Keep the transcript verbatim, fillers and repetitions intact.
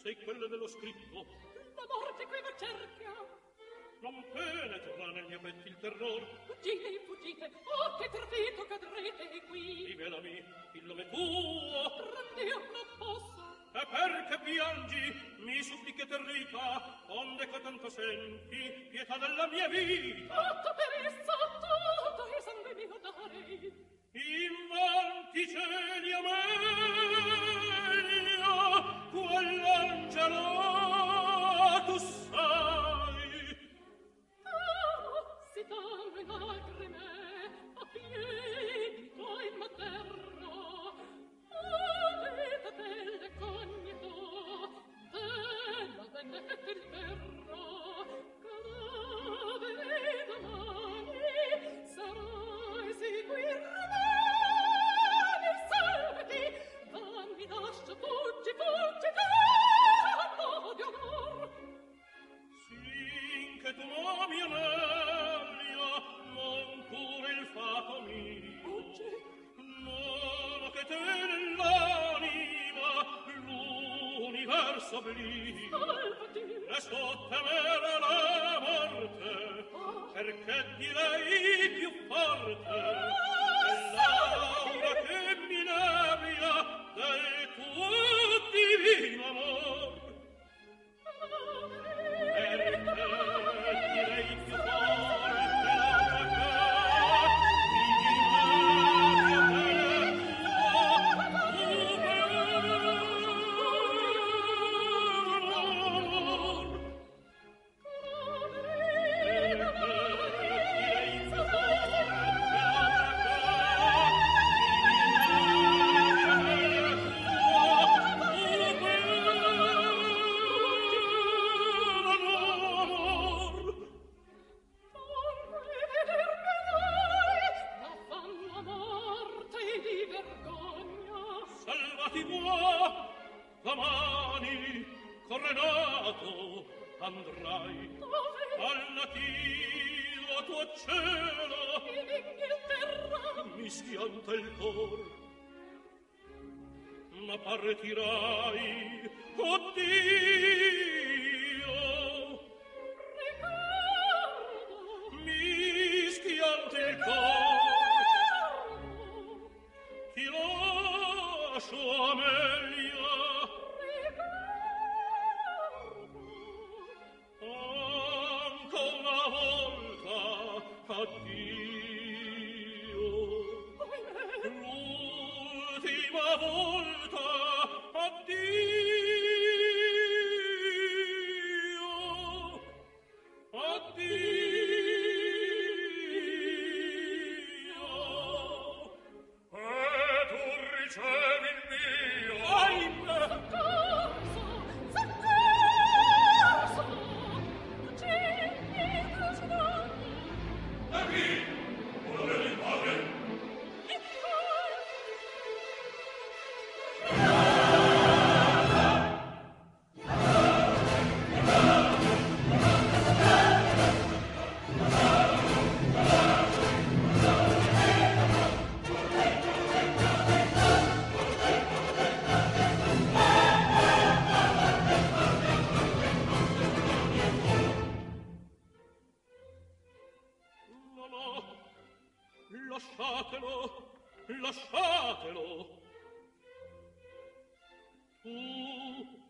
sei quella dello scritto. La morte qui vi cerchia. Non penetra nel mio petto il terror. Fuggite, fuggite, oh che tradito cadrete qui. Rivelami il nome tuo. Rendir non posso. E perché piangi, mi supplichi eternità, onde che tanto senti pietà della mia vita. Tutto per esso, tutto il sangue mio darei. Invanti cieli Amelia, quell'angelo tu sai. Oh, si danno in lacrime, a piedi tuoi materno. Avete delle cognato, della vendetta il terro, cadavere domani, sarai seguire domani, salvati, dammi lascia, fuggi, fuggi, canto di onor. Sin che tu nomi Amelia, non pure il fato mio, Fuggi, non che te nell'anima l'universo oblio. salvati, E sottemere la morte, perché direi più forte è l'aura che mi inebria del tuo divino amor. Perché direi più forte l'aura che mi inebria del tuo amor. Salvati voi, domani, correnato, andrai al latino tuo cielo. in Inghilterra, Mi schianta il cor, ma partirai, oh Dio. ricordo, Mi schianta il cor, ti lascio Amelia. Anche una volta, addio. L'ultima volta, addio. Addio. E tu ricevi il mio. Ahimè. soccorso, soccorso, uccidi questo uomo. E chi? Uno del padre? E poi No, no, lasciatelo, lasciatelo. Tu